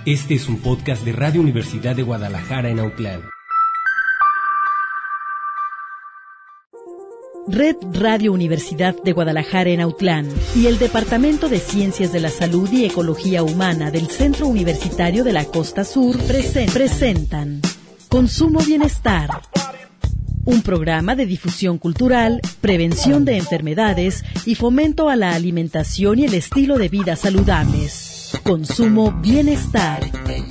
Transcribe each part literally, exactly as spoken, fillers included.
Este es un podcast de Radio Universidad de Guadalajara en Autlán. Red Radio Universidad de Guadalajara en Autlán y el Departamento de Ciencias de la Salud y Ecología Humana del Centro Universitario de la Costa Sur presen- presentan Consumo Bienestar, un programa de difusión cultural, prevención de enfermedades y fomento a la alimentación y el estilo de vida saludables. Consumo Bienestar.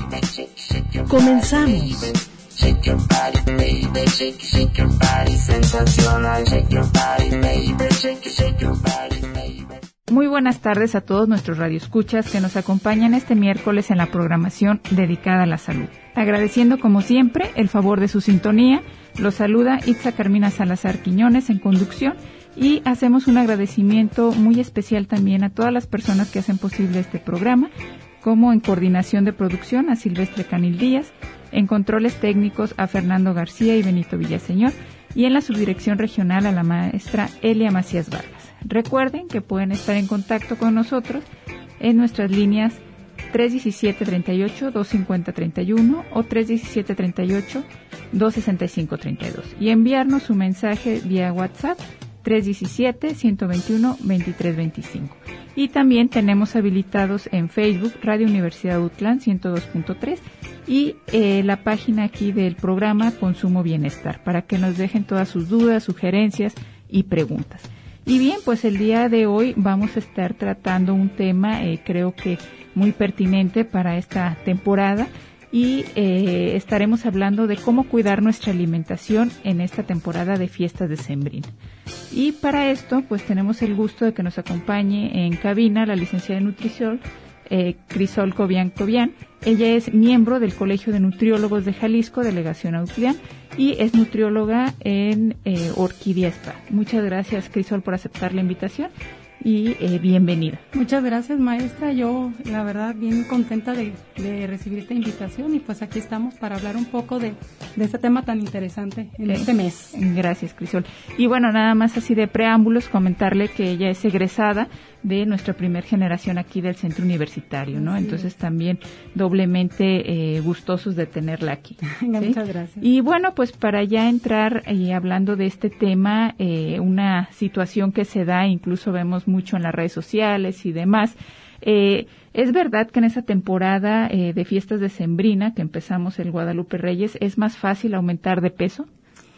Comenzamos. Shake your body, baby, shake, shake your body, sensacional, shake your body, baby, shake, shake your body, baby. Muy buenas tardes a todos nuestros radioescuchas que nos acompañan este miércoles en la programación dedicada a la salud. Agradeciendo como siempre el favor de su sintonía, los saluda Itza Carmina Salazar Quiñones en conducción y hacemos un agradecimiento muy especial también a todas las personas que hacen posible este programa, como en coordinación de producción a Silvestre Canil Díaz, en controles técnicos a Fernando García y Benito Villaseñor, y en la subdirección regional a la maestra Elia Macías Vargas. Recuerden que pueden estar en contacto con nosotros en nuestras líneas tres diecisiete treinta y ocho, doscientos cincuenta treinta y uno o tres diecisiete treinta y ocho, doscientos sesenta y cinco treinta y dos y enviarnos su mensaje vía WhatsApp tres diecisiete, ciento veintiuno, veintitrés veinticinco. Y también tenemos habilitados en Facebook Radio Universidad Autlán ciento dos punto tres y eh, la página aquí del programa Consumo Bienestar, para que nos dejen todas sus dudas, sugerencias y preguntas. Y bien, pues el día de hoy vamos a estar tratando un tema eh, creo que muy pertinente para esta temporada y eh, estaremos hablando de cómo cuidar nuestra alimentación en esta temporada de fiestas decembrinas. Y para esto, pues tenemos el gusto de que nos acompañe en cabina la licenciada en nutrición, eh, Crisol Cobian Cobian. Ella es miembro del Colegio de Nutriólogos de Jalisco, delegación Autlán, y es nutrióloga en eh, Orquídea Spa. Muchas gracias, Crisol, por aceptar la invitación y eh, bienvenida. Muchas gracias, maestra. Yo, la verdad, bien contenta de, de recibir esta invitación y pues aquí estamos para hablar un poco de, de este tema tan interesante en eh, este mes. Gracias, Crisol. Y bueno, nada más así de preámbulos, comentarle que ella es egresada de nuestra primer generación aquí del centro universitario, ¿no? Sí. Entonces también doblemente eh, gustosos de tenerla aquí. ¿Sí? Muchas gracias. Y bueno, pues para ya entrar y eh, hablando de este tema, eh, una situación que se da, incluso vemos mucho en las redes sociales y demás, eh, es verdad que en esa temporada eh, de fiestas decembrina que empezamos el Guadalupe Reyes, ¿es más fácil aumentar de peso?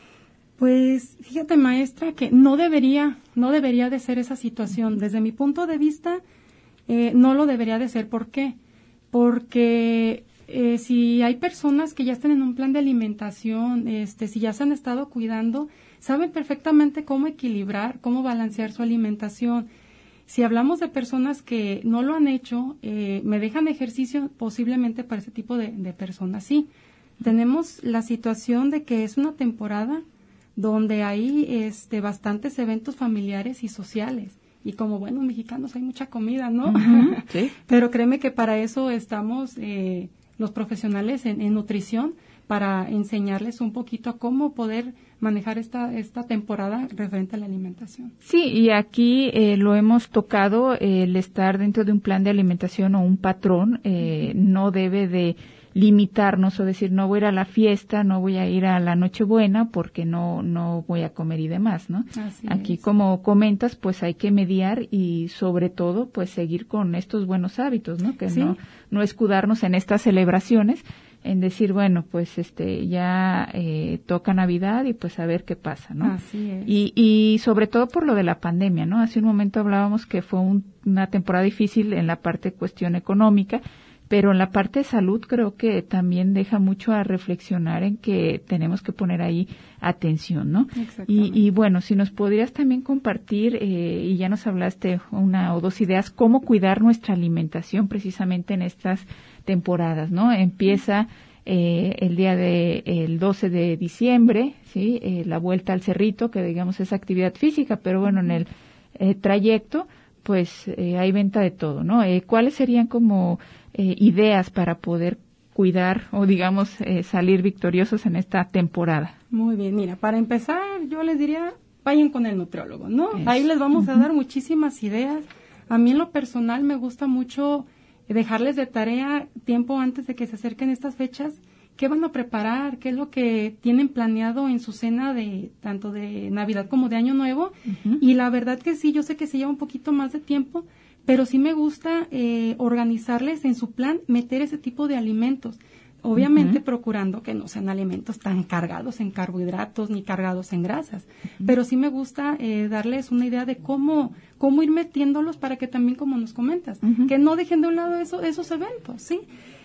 Pues fíjate, maestra, que no debería, no debería de ser esa situación. Desde mi punto de vista, eh, no lo debería de ser. ¿Por qué? Porque eh, si hay personas que ya están en un plan de alimentación, este, si ya se han estado cuidando, saben perfectamente cómo equilibrar, cómo balancear su alimentación. Si hablamos de personas que no lo han hecho, eh, me dejan ejercicio, posiblemente para ese tipo de, de personas sí. Tenemos la situación de que es una temporada donde hay este bastantes eventos familiares y sociales. Y como buenos mexicanos hay mucha comida, ¿no? Uh-huh, sí. Pero créeme que para eso estamos eh, los profesionales en, en nutrición, para enseñarles un poquito a cómo poder manejar esta esta temporada referente a la alimentación. Sí, y aquí eh, lo hemos tocado, eh, el estar dentro de un plan de alimentación o un patrón eh, uh-huh. no debe de limitarnos o decir no voy a ir a la fiesta, no voy a ir a la Nochebuena porque no no voy a comer y demás, ¿no? Así Aquí es. Como comentas, pues hay que mediar y sobre todo pues seguir con estos buenos hábitos, ¿no? Que sí. no no escudarnos en estas celebraciones, en decir, bueno, pues este ya eh, toca Navidad y pues a ver qué pasa, ¿no? Así es. Y, y sobre todo por lo de la pandemia, ¿no? Hace un momento hablábamos que fue un, una temporada difícil en la parte de cuestión económica, pero en la parte de salud creo que también deja mucho a reflexionar en que tenemos que poner ahí atención, ¿no? Y, y bueno, si nos podrías también compartir, eh, y ya nos hablaste una o dos ideas, cómo cuidar nuestra alimentación precisamente en estas temporadas, ¿no? Empieza eh, el día de el doce de diciembre, ¿sí? Eh, la vuelta al cerrito, que digamos es actividad física, pero bueno, en el eh, trayecto, pues eh, hay venta de todo, ¿no? Eh, ¿Cuáles serían como Eh, ideas para poder cuidar o digamos eh, salir victoriosos en esta temporada? Muy bien, mira, para empezar yo les diría vayan con el nutriólogo, ¿no? Eso. Ahí les vamos uh-huh. a dar muchísimas ideas. A mí en lo personal me gusta mucho dejarles de tarea tiempo antes de que se acerquen estas fechas, qué van a preparar, qué es lo que tienen planeado en su cena de tanto de Navidad como de Año Nuevo. Uh-huh. Y la verdad que sí, yo sé que se lleva un poquito más de tiempo, pero sí me gusta eh, organizarles en su plan, meter ese tipo de alimentos. Obviamente uh-huh. procurando que no sean alimentos tan cargados en carbohidratos ni cargados en grasas, uh-huh. pero sí me gusta eh, darles una idea de cómo cómo ir metiéndolos para que también, como nos comentas, uh-huh. que no dejen de un lado eso, esos eventos, ¿sí?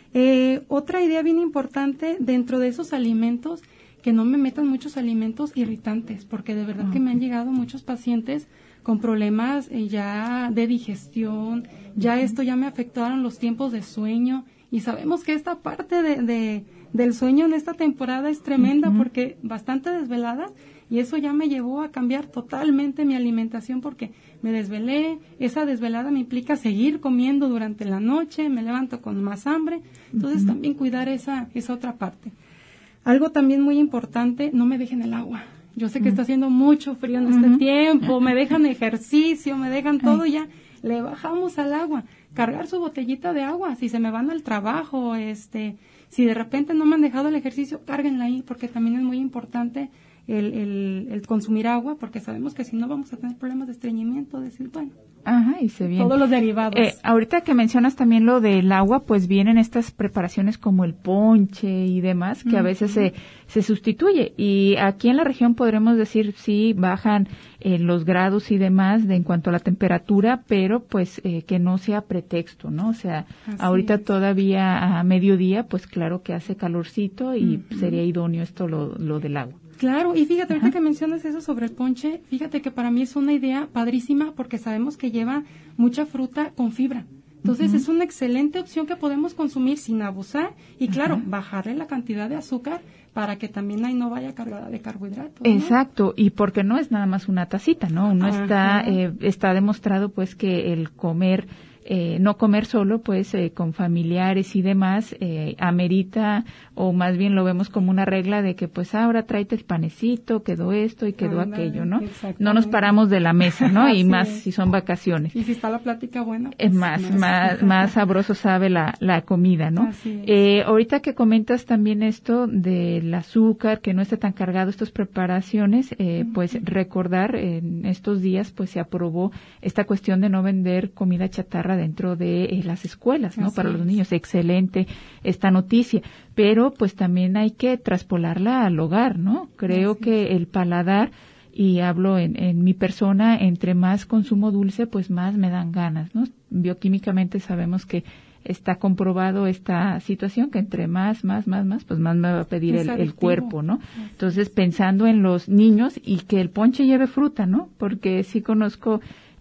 Eh, otra idea bien importante dentro de esos alimentos, que no me metan muchos alimentos irritantes, porque de verdad uh-huh. que me han llegado muchos pacientes con problemas eh, ya de digestión, ya uh-huh. esto ya me afectaron los tiempos de sueño. Y sabemos que esta parte de, de del sueño en esta temporada es tremenda uh-huh. porque bastante desvelada, y eso ya me llevó a cambiar totalmente mi alimentación porque me desvelé, esa desvelada me implica seguir comiendo durante la noche, me levanto con más hambre, entonces uh-huh. también cuidar esa esa otra parte. Algo también muy importante, no me dejen el agua. Yo sé que uh-huh. está haciendo mucho frío en este uh-huh. tiempo, me dejan ejercicio, me dejan todo, uh-huh. ya le bajamos al agua. Cargar su botellita de agua, si se me van al trabajo, este, si de repente no me han dejado el ejercicio, cárguenla ahí, porque también es muy importante el, el, el consumir agua, porque sabemos que si no vamos a tener problemas de estreñimiento, decir, bueno, Ajá, y se viene. Todos los derivados. Eh, ahorita que mencionas también lo del agua, pues vienen estas preparaciones como el ponche y demás, que uh-huh. a veces se, se sustituye. Y aquí en la región podremos decir, sí, bajan eh, los grados y demás de en cuanto a la temperatura, pero pues eh, que no sea pretexto, ¿no? O sea, Así ahorita es. Todavía a mediodía, pues claro que hace calorcito y uh-huh. sería idóneo esto lo, lo del agua. Claro, y fíjate, ahorita Ajá. que mencionas eso sobre el ponche, fíjate que para mí es una idea padrísima porque sabemos que lleva mucha fruta con fibra. Entonces, uh-huh. es una excelente opción que podemos consumir sin abusar y, claro, uh-huh. bajarle la cantidad de azúcar para que también ahí no vaya cargada de carbohidratos, ¿no? Exacto, y porque no es nada más una tacita, ¿no? Uno Ajá. está, eh, está demostrado, pues, que el comer... Eh, no comer solo, pues, eh, con familiares y demás, eh, amerita, o más bien lo vemos como una regla de que, pues, ahora tráete el panecito, quedó esto y quedó ah, aquello, ¿no? No nos paramos de la mesa, ¿no? Y más es. Si son vacaciones. Y si está la plática buena. Pues, es más, más, más, más sabroso sabe la, la comida, ¿no? Así es. Eh, ahorita que comentas también esto del azúcar, que no esté tan cargado estas preparaciones, eh, uh-huh. pues, recordar en estos días, pues, se aprobó esta cuestión de no vender comida chatarra dentro de eh, las escuelas, ¿no? Así Para es. Los niños, excelente esta noticia, pero pues también hay que traspolarla al hogar, ¿no? Creo Así que es. El paladar, y hablo en, en mi persona, entre más consumo dulce, pues más me dan ganas, ¿no? Bioquímicamente sabemos que está comprobado esta situación, que entre más, más, más, más, pues más me va a pedir el, el cuerpo, ¿no? Entonces, pensando en los niños y que el ponche lleve fruta, ¿no? Porque sí conozco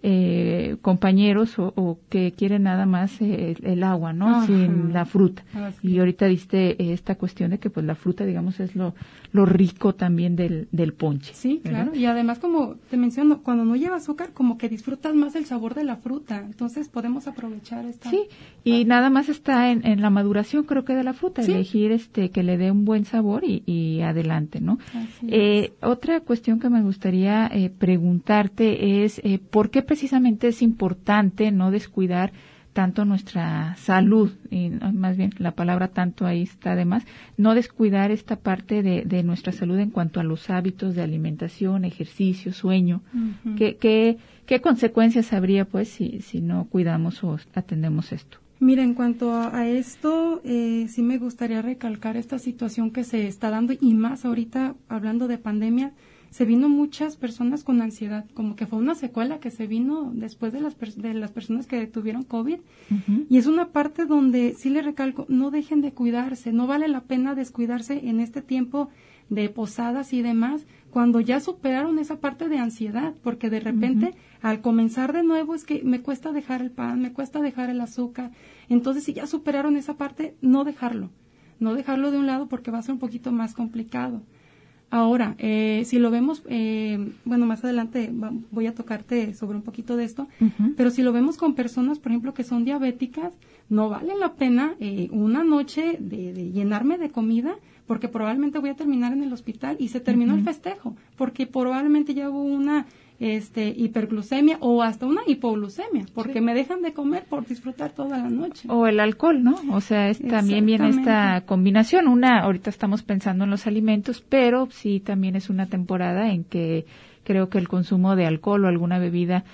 Eh, compañeros o, o que quieren nada más eh, el, el agua, ¿no? Ajá. Sin la fruta. Así. Y ahorita diste eh, esta cuestión de que pues la fruta, digamos, es lo lo rico también del del ponche. Sí, ¿verdad? Claro. Y además, como te menciono, cuando no lleva azúcar, como que disfrutas más el sabor de la fruta. Entonces podemos aprovechar esta. Sí. Y ah. nada más está en, en la maduración, creo que de la fruta, ¿sí? Elegir este que le dé un buen sabor y, y adelante, ¿no? Así eh, es. Otra cuestión que me gustaría eh, preguntarte es eh, ¿por qué precisamente es importante no descuidar tanto nuestra salud, y más bien la palabra tanto ahí está de más, no descuidar esta parte de, de nuestra salud en cuanto a los hábitos de alimentación, ejercicio, sueño? Uh-huh. ¿Qué, qué, qué consecuencias habría, pues, si, si no cuidamos o atendemos esto? Mira, en cuanto a, a esto, eh, sí me gustaría recalcar esta situación que se está dando, y más ahorita hablando de pandemia, se vino muchas personas con ansiedad, como que fue una secuela que se vino después de las pers- de las personas que tuvieron COVID. Uh-huh. Y es una parte donde sí les recalco, no dejen de cuidarse, no vale la pena descuidarse en este tiempo de posadas y demás, cuando ya superaron esa parte de ansiedad, porque de repente uh-huh. al comenzar de nuevo es que me cuesta dejar el pan, me cuesta dejar el azúcar. Entonces, si ya superaron esa parte, no dejarlo, no dejarlo de un lado porque va a ser un poquito más complicado. Ahora, eh, si lo vemos, eh, bueno, más adelante va, voy a tocarte sobre un poquito de esto, uh-huh. pero si lo vemos con personas, por ejemplo, que son diabéticas, no vale la pena eh, una noche de, de llenarme de comida, porque probablemente voy a terminar en el hospital y se terminó uh-huh. el festejo, porque probablemente ya hubo una este, hiperglucemia o hasta una hipoglucemia, porque sí. me dejan de comer por disfrutar toda la noche. O el alcohol, ¿no? O sea, es, también viene esta combinación. Una, ahorita estamos pensando en los alimentos, pero sí también es una temporada en que creo que el consumo de alcohol o alguna bebida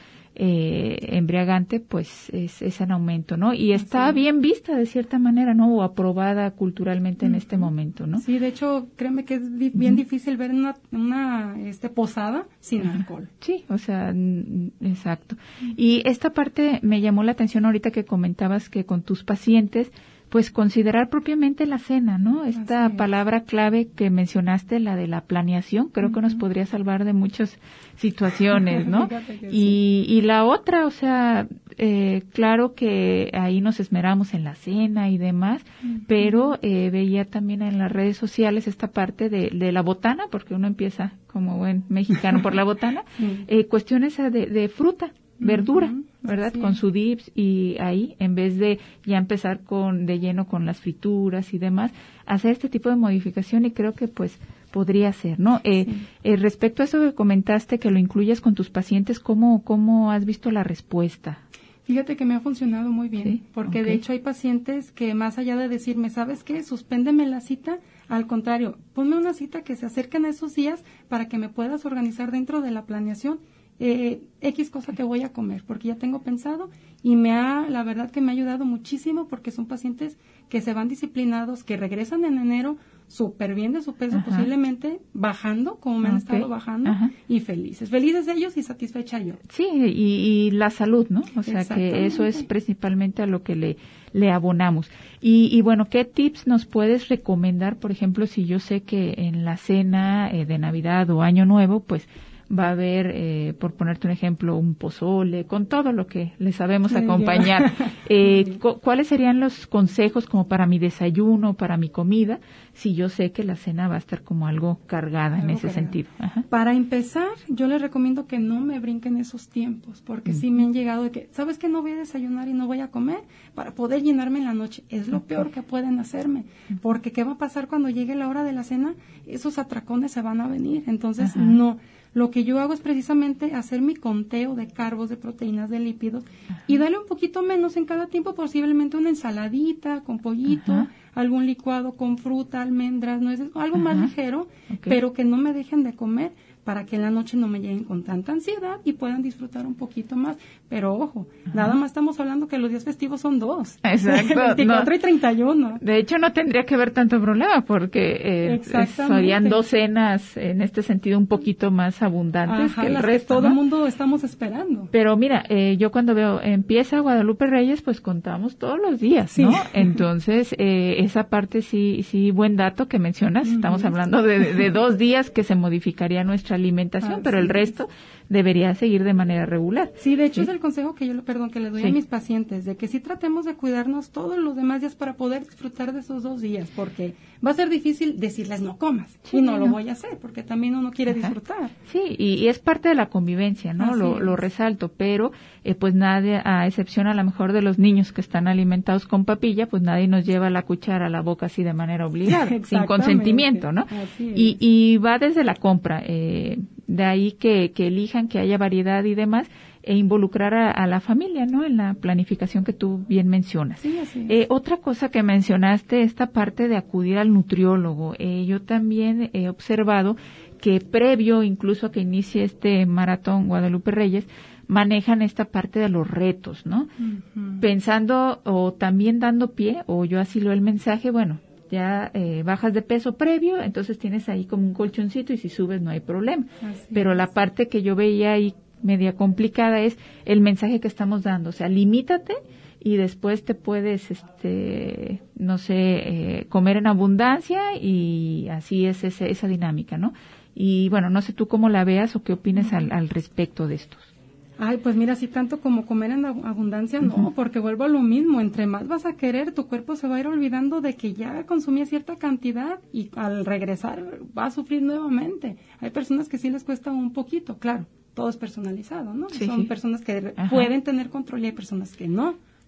eh, embriagante, pues es, es en aumento, ¿no? Y está Así. bien vista de cierta manera, ¿no? O aprobada culturalmente en Uh-huh. este momento, ¿no? Sí, de hecho, créeme que es di- bien uh-huh. difícil ver una, una este, posada sin uh-huh. alcohol. Sí, o sea, n- exacto. Y esta parte me llamó la atención ahorita que comentabas que con tus pacientes, pues considerar propiamente la cena, ¿no? Esta palabra clave que mencionaste, la de la planeación, creo uh-huh. que nos podría salvar de muchas situaciones, ¿no? y, y la otra, o sea, eh, claro que ahí nos esmeramos en la cena y demás, uh-huh. pero eh, veía también en las redes sociales esta parte de, de la botana, porque uno empieza como buen mexicano por la botana, sí. eh, cuestiones de, de fruta, verdura, uh-huh. ¿verdad? Con su dips y ahí, en vez de ya empezar con de lleno con las frituras y demás, hacer este tipo de modificación y creo que pues podría ser, ¿no? Eh, sí. eh, respecto a eso que comentaste, que lo incluyas con tus pacientes, ¿cómo, cómo has visto la respuesta? Fíjate que me ha funcionado muy bien, ¿sí? Porque okay. de hecho hay pacientes que más allá de decirme, ¿sabes qué? Suspéndeme la cita, al contrario, ponme una cita que se acerquen a esos días para que me puedas organizar dentro de la planeación Eh, X cosa que voy a comer, porque ya tengo pensado y me ha, la verdad que me ha ayudado muchísimo porque son pacientes que se van disciplinados, que regresan en enero súper bien de su peso, ajá. posiblemente bajando, como me han okay. estado bajando, ajá. y felices, felices ellos y satisfecha yo. Sí, y, y la salud, ¿no? O sea que eso es principalmente a lo que le, le abonamos. Y, y bueno, ¿qué tips nos puedes recomendar, por ejemplo, si yo sé que en la cena eh, de Navidad o Año Nuevo, pues va a haber, eh, por ponerte un ejemplo, un pozole, con todo lo que le sabemos acompañar. Eh, cu- ¿Cuáles serían los consejos como para mi desayuno, para mi comida, si yo sé que la cena va a estar como algo cargada algo en ese cargada. sentido? Ajá. Para empezar, yo les recomiendo que no me brinquen esos tiempos, porque mm. sí me han llegado de que, ¿sabes qué? No voy a desayunar y no voy a comer para poder llenarme en la noche. Es lo okay. peor que pueden hacerme, porque ¿qué va a pasar cuando llegue la hora de la cena? Esos atracones se van a venir, entonces Ajá. no. Lo que yo hago es precisamente hacer mi conteo de carbos, de proteínas, de lípidos Ajá. y darle un poquito menos en cada tiempo, posiblemente una ensaladita con pollito, Ajá. algún licuado con fruta, almendras, nueces, algo Ajá. más ligero, okay. pero que no me dejen de comer para que en la noche no me lleguen con tanta ansiedad y puedan disfrutar un poquito más. Pero ojo, Ajá. nada más estamos hablando que los días festivos son dos. Exacto. veinticuatro no. y treinta y uno. De hecho, no tendría que haber tanto problema porque eh, serían dos cenas en este sentido un poquito más abundantes Ajá, que el las resto. Que todo el ¿no? mundo estamos esperando. Pero mira, eh, yo cuando veo empieza Guadalupe Reyes, pues contamos todos los días, sí. ¿no? Entonces, eh, esa parte sí, sí, buen dato que mencionas. Uh-huh. Estamos hablando de, de dos días que se modificaría nuestra alimentación, Así pero el resto es. debería seguir de manera regular. Sí, de hecho ¿sí? es el consejo que yo, perdón, que le doy sí. a mis pacientes, de que sí tratemos de cuidarnos todos los demás días para poder disfrutar de esos dos días, porque va a ser difícil decirles no comas, sí, y no, no lo voy a hacer, porque también uno quiere Ajá. disfrutar. Sí, y, y es parte de la convivencia, ¿no? Lo, lo resalto, pero eh, pues nadie, a excepción a lo mejor de los niños que están alimentados con papilla, pues nadie nos lleva la cuchara a la boca así de manera obligada, sin consentimiento, ¿no? Y, y va desde la compra, eh, de ahí que, que elijan que haya variedad y demás, e involucrar a, a la familia, ¿no? En la planificación que tú bien mencionas. Sí, así es. Eh, otra cosa que mencionaste, esta parte de acudir al nutriólogo. Eh, yo también he observado que previo incluso a que inicie este maratón Guadalupe Reyes, manejan esta parte de los retos, ¿no? Uh-huh. Pensando o también dando pie, o yo así leo el mensaje, bueno, ya eh, bajas de peso previo, entonces tienes ahí como un colchoncito y si subes no hay problema. Así Pero es. La parte que yo veía ahí media complicada es el mensaje que estamos dando, o sea, limítate y después te puedes, este, no sé, eh, comer en abundancia y así es ese, esa dinámica, ¿no? Y bueno, no sé tú cómo la veas o qué opines al, al respecto de estos. Ay, pues mira, si tanto como comer en abundancia, no, uh-huh. porque vuelvo a lo mismo, entre más vas a querer, tu cuerpo se va a ir olvidando de que ya consumía cierta cantidad y al regresar va a sufrir nuevamente. Hay personas que sí les cuesta un poquito, claro, todo es personalizado, ¿no? Sí, Son sí. personas que Ajá. pueden tener control y hay personas que no.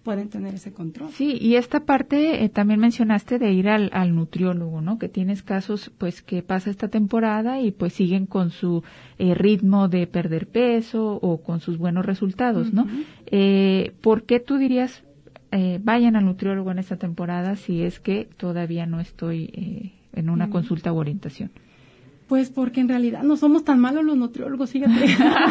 pueden tener ese control. Sí, y esta parte eh, también mencionaste de ir al, al nutriólogo, ¿no? Que tienes casos, pues, que pasa esta temporada y pues siguen con su eh, ritmo de perder peso o con sus buenos resultados, ¿no? Uh-huh. Eh, ¿por qué tú dirías eh, vayan al nutriólogo en esta temporada si es que todavía no estoy eh, en una uh-huh. consulta o orientación? Pues porque en realidad no somos tan malos los nutriólogos, fíjate.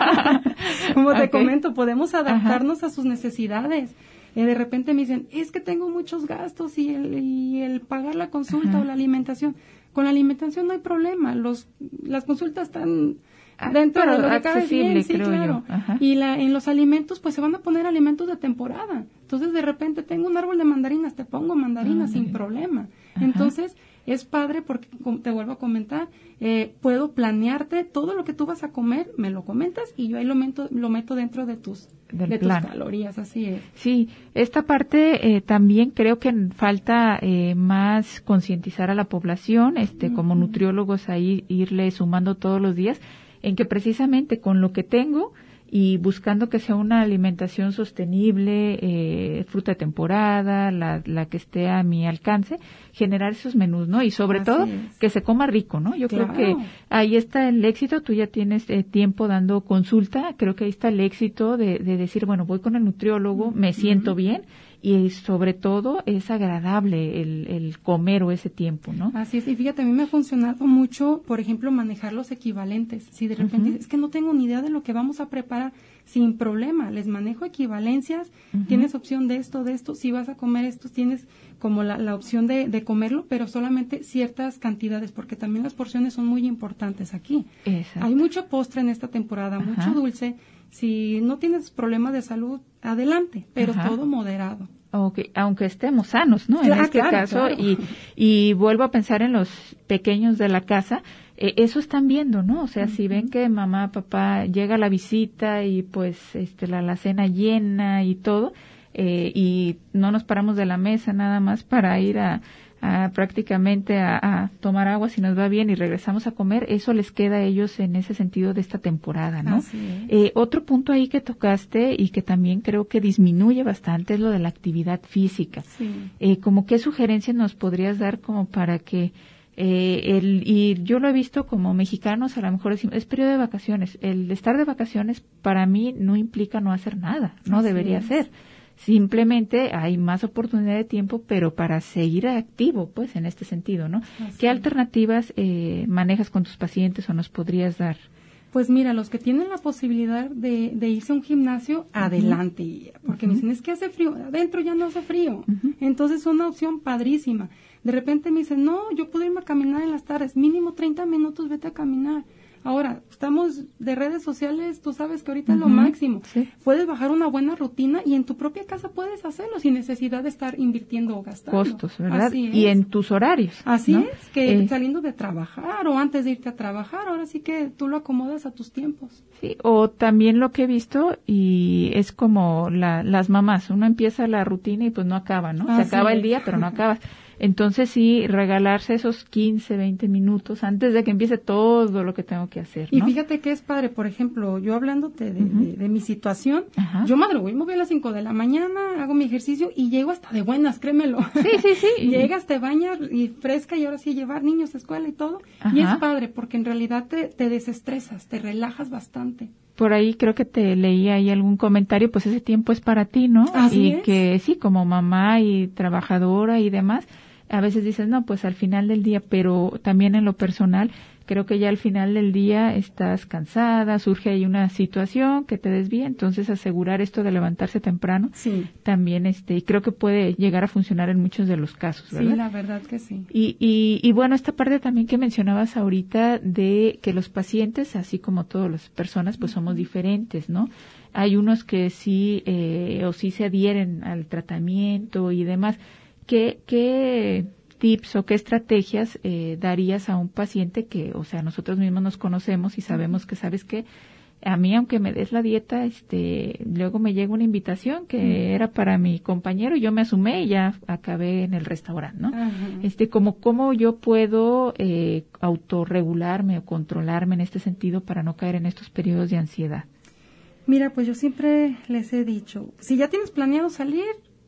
Como te okay. comento, podemos adaptarnos Ajá. a sus necesidades. Eh, de repente me dicen, es que tengo muchos gastos y el, y el pagar la consulta Ajá. o la alimentación. Con la alimentación no hay problema, los las consultas están dentro Pero de lo que cabe bien, sí, creo claro. Yo. Ajá. Y la, en los alimentos, pues se van a poner alimentos de temporada. Entonces, de repente tengo un árbol de mandarinas, te pongo mandarinas ah, sin bien. problema. Ajá. Entonces, es padre porque, como te vuelvo a comentar, eh, puedo planearte todo lo que tú vas a comer, me lo comentas y yo ahí lo meto, lo meto dentro de tus, de tus calorías, así es. Sí, esta parte eh, también creo que falta eh, más concientizar a la población, este, uh-huh. como nutriólogos ahí irle sumando todos los días, en que precisamente con lo que tengo y buscando que sea una alimentación sostenible, eh, fruta de temporada, la, la que esté a mi alcance, generar esos menús, ¿no? Y sobre Así todo es. que se coma rico, ¿no? Yo claro. creo que ahí está el éxito, tú ya tienes eh, tiempo dando consulta, creo que ahí está el éxito de, de decir, bueno, voy con el nutriólogo, me uh-huh. siento bien, y sobre todo es agradable el, el comer o ese tiempo, ¿no? Así es, y fíjate, a mí me ha funcionado mucho, por ejemplo, manejar los equivalentes. Si de repente uh-huh. es que no tengo ni idea de lo que vamos a preparar, sin problema, les manejo equivalencias, uh-huh. tienes opción de esto, de esto, si vas a comer esto, tienes como la, la opción de, de comerlo, pero solamente ciertas cantidades, porque también las porciones son muy importantes aquí. Exacto. Hay mucho postre en esta temporada, uh-huh. mucho dulce. Si no tienes problemas de salud, adelante, pero Ajá. todo moderado. Okay, aunque estemos sanos, ¿no? Claro, en este claro, caso, claro. y y vuelvo a pensar en los pequeños de la casa, eh, eso están viendo, ¿no? O sea, uh-huh. si ven que mamá, papá llega a la visita y pues este la alacena llena y todo, eh, y no nos paramos de la mesa nada más para ir a A, prácticamente a, a tomar agua si nos va bien y regresamos a comer, eso les queda a ellos en ese sentido de esta temporada, ¿no? Así es. Eh, otro punto ahí que tocaste y que también creo que disminuye bastante es lo de la actividad física. Sí. Eh, como qué sugerencias nos podrías dar como para que eh, el y yo lo he visto como mexicanos, a lo mejor decimos, es periodo de vacaciones, el estar de vacaciones para mí no implica no hacer nada, no Así debería es. ser. Simplemente hay más oportunidad de tiempo, pero para seguir activo, pues, en este sentido, ¿no? Así ¿Qué alternativas eh, manejas con tus pacientes o nos podrías dar? Pues mira, los que tienen la posibilidad de, de irse a un gimnasio, uh-huh. adelante, porque uh-huh. me dicen, es que hace frío, adentro ya no hace frío. Uh-huh. Entonces es una opción padrísima. De repente me dicen, no, yo puedo irme a caminar en las tardes, mínimo treinta minutos, vete a caminar. Ahora, estamos de redes sociales, tú sabes que ahorita uh-huh. es lo máximo. Sí. Puedes bajar una buena rutina y en tu propia casa puedes hacerlo sin necesidad de estar invirtiendo o gastando. Costos, ¿verdad? Así es. Y en tus horarios. Así ¿no? es, que eh. saliendo de trabajar o antes de irte a trabajar, ahora sí que tú lo acomodas a tus tiempos. Sí, o también lo que he visto y es como la, las mamás, uno empieza la rutina y pues no acaba, ¿no? Así Se acaba es. el día, pero no acaba. Entonces sí, regalarse esos quince, veinte minutos antes de que empiece todo lo que tengo que hacer, ¿no? Y fíjate que es padre, por ejemplo, yo hablándote de, uh-huh. de, de mi situación, Ajá. yo madrugo y me voy a las cinco de la mañana, hago mi ejercicio y llego hasta de buenas, créemelo. Sí, sí, sí. Llegas, te bañas y fresca y ahora sí llevar niños a escuela y todo. Ajá. Y es padre porque en realidad te, te desestresas, te relajas bastante. Por ahí creo que te leí ahí algún comentario, pues ese tiempo es para ti, ¿no? Así y es. que sí, como mamá y trabajadora y demás, a veces dices, no, pues al final del día, pero también en lo personal, creo que ya al final del día estás cansada, surge ahí una situación que te desvía, entonces asegurar esto de levantarse temprano, sí. también este, y creo que puede llegar a funcionar en muchos de los casos, ¿verdad? Sí, la verdad que sí. Y, y, y bueno, esta parte también que mencionabas ahorita de que los pacientes, así como todas las personas, pues somos diferentes, ¿no? Hay unos que sí, eh, o sí se adhieren al tratamiento y demás. ¿Qué, qué tips o qué estrategias eh, darías a un paciente que, o sea, nosotros mismos nos conocemos y sabemos que, ¿sabes qué? A mí, aunque me des la dieta, este, luego me llega una invitación que uh-huh. era para mi compañero y yo me asumé y ya acabé en el restaurante, ¿no? Uh-huh. Este, como, ¿cómo yo puedo eh, autorregularme o controlarme en este sentido para no caer en estos periodos de ansiedad? Mira, pues yo siempre les he dicho, si ya tienes planeado salir,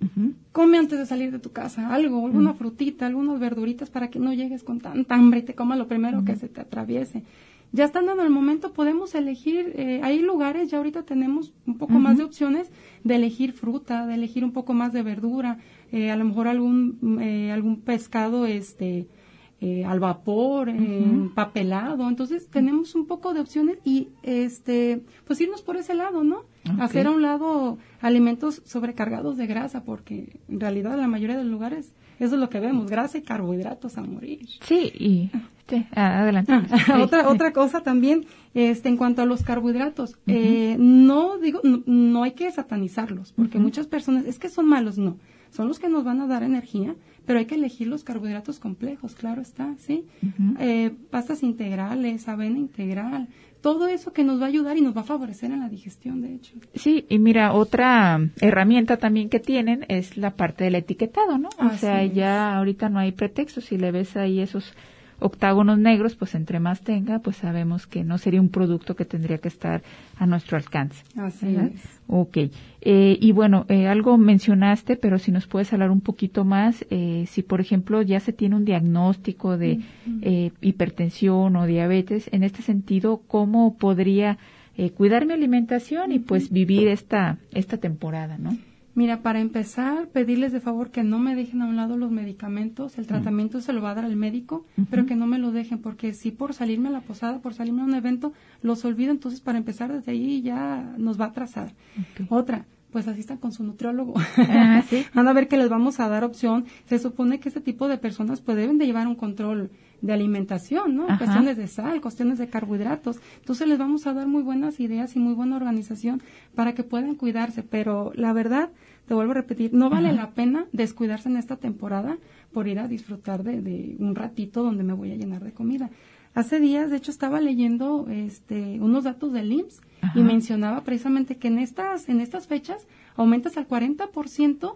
Uh-huh. Come antes de salir de tu casa algo, alguna uh-huh. frutita, algunas verduritas para que no llegues con tanta hambre y te comas lo primero uh-huh. que se te atraviese. Ya estando en el momento podemos elegir, eh, hay lugares, ya ahorita tenemos un poco uh-huh. más de opciones de elegir fruta, de elegir un poco más de verdura, eh, a lo mejor algún eh, algún pescado este eh, al vapor, uh-huh. eh, empapelado. Entonces tenemos un poco de opciones y este pues irnos por ese lado, ¿no? Okay. Hacer a un lado alimentos sobrecargados de grasa, porque en realidad en la mayoría de los lugares eso es lo que vemos, grasa y carbohidratos a morir. Sí, y sí, adelante. Ah, sí, otra sí. otra cosa también, este, en cuanto a los carbohidratos, uh-huh. eh, no digo, no, no hay que satanizarlos, porque uh-huh. muchas personas, es que son malos, no, son los que nos van a dar energía, pero hay que elegir los carbohidratos complejos, claro está, ¿sí? Uh-huh. Eh, pastas integrales, avena integral, todo eso que nos va a ayudar y nos va a favorecer en la digestión, de hecho. Sí, y mira, otra herramienta también que tienen es la parte del etiquetado, ¿no? O Así sea, es. ya ahorita no hay pretexto, si le ves ahí esos octágonos negros, pues entre más tenga, pues sabemos que no sería un producto que tendría que estar a nuestro alcance. Así ¿verdad? es. Ok. Eh, y bueno, eh, algo mencionaste, pero si nos puedes hablar un poquito más, eh, si por ejemplo ya se tiene un diagnóstico de uh-huh. eh, hipertensión o diabetes, en este sentido, ¿cómo podría eh, cuidar mi alimentación y pues vivir esta esta temporada, ¿no? Mira, para empezar, pedirles de favor que no me dejen a un lado los medicamentos. El tratamiento uh-huh. se lo va a dar el médico, uh-huh. pero que no me lo dejen, porque si por salirme a la posada, por salirme a un evento, los olvido. Entonces, para empezar desde ahí ya nos va a atrasar. Okay. Otra, pues asistan con su nutriólogo. Ah, ¿sí? Van a ver que les vamos a dar opción. Se supone que este tipo de personas pues deben de llevar un control de alimentación, ¿no? Ajá. Cuestiones de sal, cuestiones de carbohidratos. Entonces les vamos a dar muy buenas ideas y muy buena organización para que puedan cuidarse. Pero la verdad, te vuelvo a repetir, no vale Ajá. la pena descuidarse en esta temporada por ir a disfrutar de, de un ratito donde me voy a llenar de comida. Hace días, de hecho, estaba leyendo este unos datos del I M S S Ajá. y mencionaba precisamente que en estas en estas fechas aumentas al cuarenta por ciento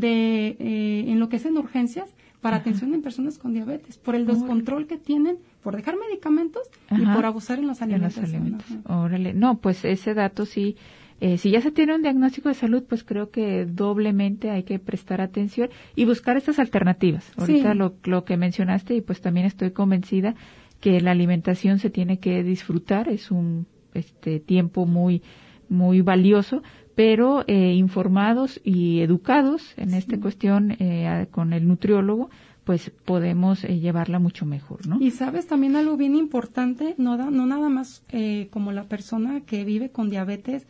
de eh, en lo que es en urgencias para Ajá. atención en personas con diabetes, por el descontrol que tienen, por dejar medicamentos Ajá. y por abusar en los alimentos. En los alimentos. Órale. No, pues ese dato sí, eh, si ya se tiene un diagnóstico de salud, pues creo que doblemente hay que prestar atención y buscar estas alternativas. Ahorita sí. lo, lo que mencionaste, y pues también estoy convencida que la alimentación se tiene que disfrutar, es un este tiempo muy muy valioso, pero eh, informados y educados en sí. esta cuestión eh, con el nutriólogo, pues podemos eh, llevarla mucho mejor, ¿no? Y sabes también algo bien importante, no da, no nada más eh, como la persona que vive con diabetes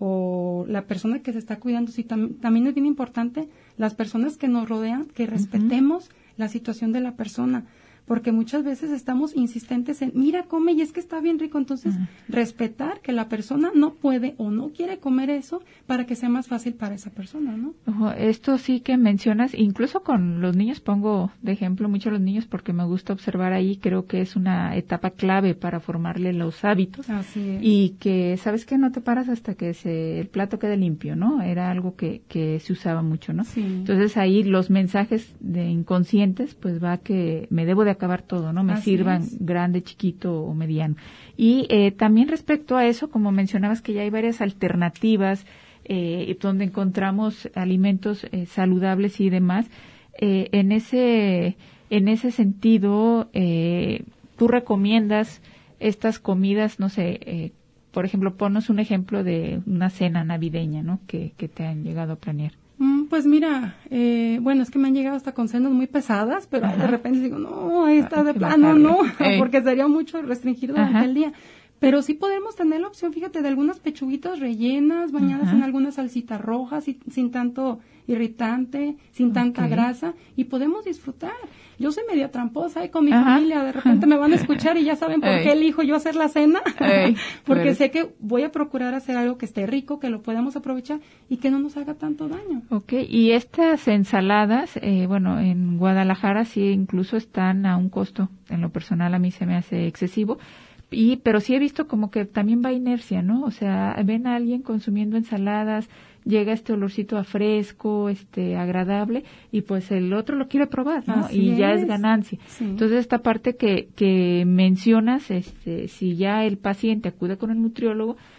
o la persona que se está cuidando, sí, tam- también es bien importante las personas que nos rodean, que respetemos uh-huh. la situación de la persona. Porque muchas veces estamos insistentes en, mira, come y es que está bien rico. Entonces, uh-huh. respetar que la persona no puede o no quiere comer eso para que sea más fácil para esa persona, ¿no? Uh-huh. Esto sí que mencionas, incluso con los niños, pongo de ejemplo mucho a los niños porque me gusta observar ahí, creo que es una etapa clave para formarle los hábitos. Así es. Y que, ¿sabes qué? No te paras hasta que se, el plato quede limpio, ¿no? Era algo que, que se usaba mucho, ¿no? Sí. Entonces ahí los mensajes de inconscientes, pues va que me debo de acabar todo, ¿no? Me Así sirvan es. grande, chiquito o mediano. Y eh, también respecto a eso, como mencionabas que ya hay varias alternativas eh, donde encontramos alimentos eh, saludables y demás, eh, en ese en ese sentido, eh, ¿tú recomiendas estas comidas, no sé, eh, por ejemplo, ponnos un ejemplo de una cena navideña, ¿no? Que, que te han llegado a planear. Pues mira, eh, bueno, es que me han llegado hasta con cenas muy pesadas, pero Ajá. de repente digo, no, ahí está de plano, no, Ey. porque sería mucho restringir durante Ajá. el día. Pero sí podemos tener la opción, fíjate, de algunas pechuguitas rellenas, bañadas Ajá. en alguna salsita roja, sin, sin tanto irritante, sin tanta okay. grasa, y podemos disfrutar. Yo soy media tramposa y con mi Ajá. familia, de repente me van a escuchar y ya saben por Ey. qué elijo yo hacer la cena, Ey, porque eres. sé que voy a procurar hacer algo que esté rico, que lo podamos aprovechar y que no nos haga tanto daño. Okay, y estas ensaladas, eh, bueno, en Guadalajara sí incluso están a un costo, en lo personal a mí se me hace excesivo, y pero sí he visto como que también va inercia, ¿no? O sea, ven a alguien consumiendo ensaladas, llega este olorcito a fresco, este agradable, y pues el otro lo quiere probar, ¿no? Así y es. ya es ganancia. Sí. Entonces esta parte que que mencionas, este, si ya el paciente acude con el nutriólogo,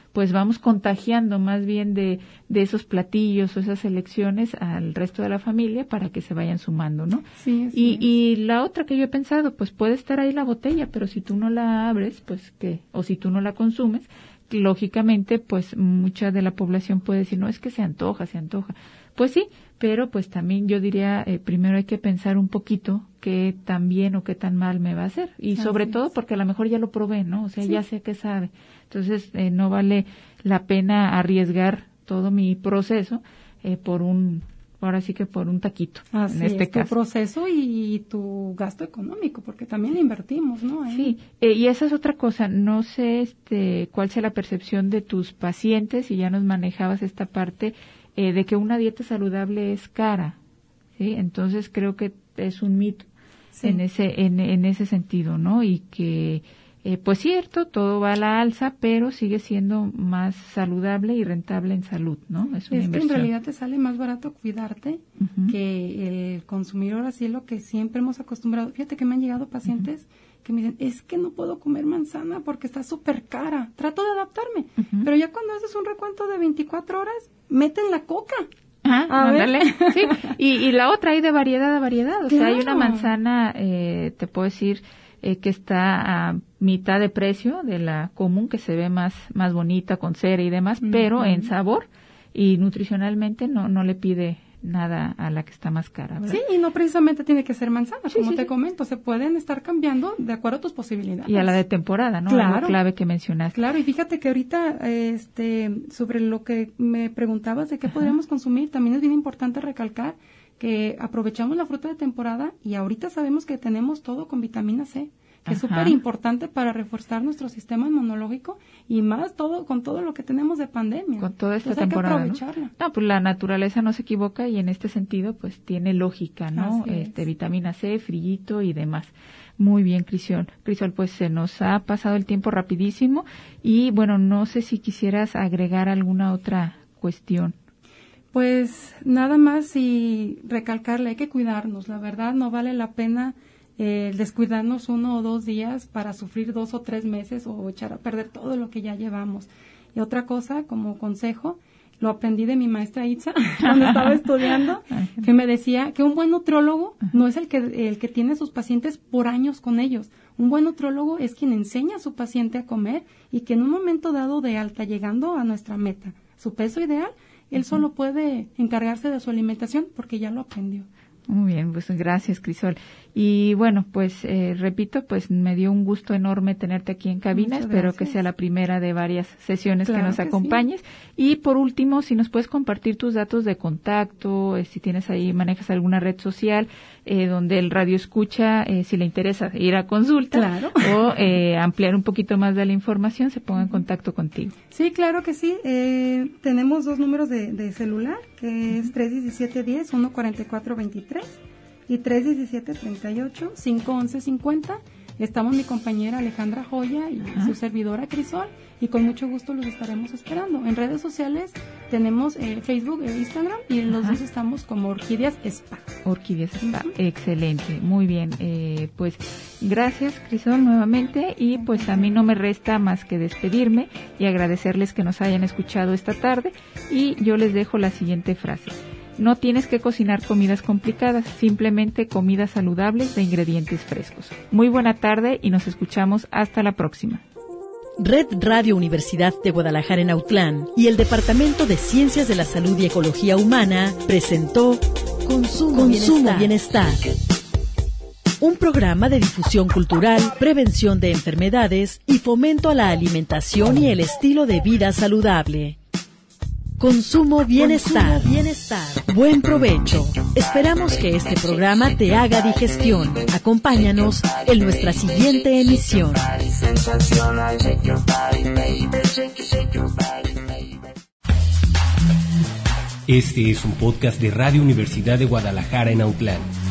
pues vamos contagiando más bien de, de esos platillos o esas elecciones al resto de la familia para que se vayan sumando, ¿no? Sí, y, es. y la otra que yo he pensado, pues puede estar ahí la botella, pero si tú no la abres, pues ¿qué? O si tú no la consumes, lógicamente, pues mucha de la población puede decir, no, es que se antoja, se antoja. Pues sí, pero pues también yo diría, eh, primero hay que pensar un poquito qué tan bien o qué tan mal me va a hacer. Y Así sobre es. todo porque a lo mejor ya lo probé, ¿no? O sea, Sí. ya sé qué sabe. Entonces, eh, no vale la pena arriesgar todo mi proceso eh, por un, ahora sí que por un taquito, Así en este es, tu caso. proceso y tu gasto económico, porque también le invertimos, ¿no? Ahí. Sí, eh, y esa es otra cosa. No sé este, cuál sea la percepción de tus pacientes, y ya nos manejabas esta parte eh, de que una dieta saludable es cara, ¿sí? Entonces creo que es un mito Sí. en ese en, en ese sentido, ¿no? Y que eh, pues cierto, todo va a la alza, pero sigue siendo más saludable y rentable en salud, ¿no? Es una Es que inversión. en realidad te sale más barato cuidarte Ujú. que el consumir ahora sí lo que siempre hemos acostumbrado. Fíjate que me han llegado pacientes uh-huh. que me dicen, es que no puedo comer manzana porque está súper cara. Trato de adaptarme, Uh-huh. pero ya cuando haces un recuento de veinticuatro horas, meten la coca. Ah, A ver. ándale. Sí. Y, y la otra hay de variedad a variedad. O sea, hay una Claro. manzana, eh, te puedo decir, eh, que está a mitad de precio de la común, que se ve más, más bonita, con cera y demás, Ujú. pero en sabor y nutricionalmente no, no le pide nada a la que está más cara, ¿verdad? Sí, y no precisamente tiene que ser manzana, Sí, como sí, te sí. comento, se pueden estar cambiando de acuerdo a tus posibilidades. Y a la de temporada, ¿no? Claro. Algo clave que mencionaste. Claro, y fíjate que ahorita, este, sobre lo que me preguntabas de qué Ajá. podríamos consumir, también es bien importante recalcar que aprovechamos la fruta de temporada y ahorita sabemos que tenemos todo con vitamina C, que es Ajá. súper importante para reforzar nuestro sistema inmunológico y más todo con todo lo que tenemos de pandemia. Con toda esta Entonces temporada, hay que ¿no? aprovecharla. No, pues la naturaleza no se equivoca y en este sentido pues tiene lógica, ¿no? Así es. Este, vitamina C, frillito y demás. Muy bien, Crisol. Crisol, pues se nos ha pasado el tiempo rapidísimo y bueno, no sé si quisieras agregar alguna otra cuestión. Pues nada más y recalcarle, hay que cuidarnos, la verdad no vale la pena eh, descuidarnos uno o dos días para sufrir dos o tres meses o echar a perder todo lo que ya llevamos. Y otra cosa, como consejo, lo aprendí de mi maestra Itza cuando estaba estudiando, que me decía que un buen nutriólogo no es el que, el que tiene a sus pacientes por años con ellos. Un buen nutriólogo es quien enseña a su paciente a comer y que en un momento dado de alta, llegando a nuestra meta, su peso ideal, él solo puede encargarse de su alimentación porque ya lo aprendió. Muy bien, pues gracias, Crisol. Y bueno, pues eh, repito, pues me dio un gusto enorme tenerte aquí en cabina. Muchas Espero gracias. que sea la primera de varias sesiones Claro que nos que acompañes. Y por último, si nos puedes compartir tus datos de contacto, eh, si tienes ahí, manejas alguna red social eh, donde el radio escucha, eh, si le interesa ir a consulta Claro. o eh, ampliar un poquito más de la información, se ponga en contacto contigo. Sí, claro que sí. Eh, tenemos dos números de, de celular, que es tres diecisiete diez, uno cuarenta y cuatro veintitrés y tres diecisiete treinta y ocho, cinco once cincuenta. Estamos mi compañera Alejandra Joya y Ajá. su servidora Crisol, y con mucho gusto los estaremos esperando. En redes sociales tenemos eh, Facebook e Instagram, y en los Ajá. dos estamos como Orquídeas Spa. Orquídeas Spa. Ujú. Excelente, muy bien. Eh, pues gracias, Crisol, nuevamente, y pues a mí no me resta más que despedirme y agradecerles que nos hayan escuchado esta tarde, y yo les dejo la siguiente frase. No tienes que cocinar comidas complicadas, simplemente comidas saludables de ingredientes frescos. Muy buena tarde y nos escuchamos hasta la próxima. Red Radio Universidad de Guadalajara en Autlán y el Departamento de Ciencias de la Salud y Ecología Humana presentó Consumo, Consumo Bienestar. Bienestar. Un programa de difusión cultural, prevención de enfermedades y fomento a la alimentación y el estilo de vida saludable. Consumo Bienestar. Consumo Bienestar. Buen provecho. Esperamos que este programa te haga digestión. Acompáñanos en nuestra siguiente emisión. Este es un podcast de Radio Universidad de Guadalajara en Autlán.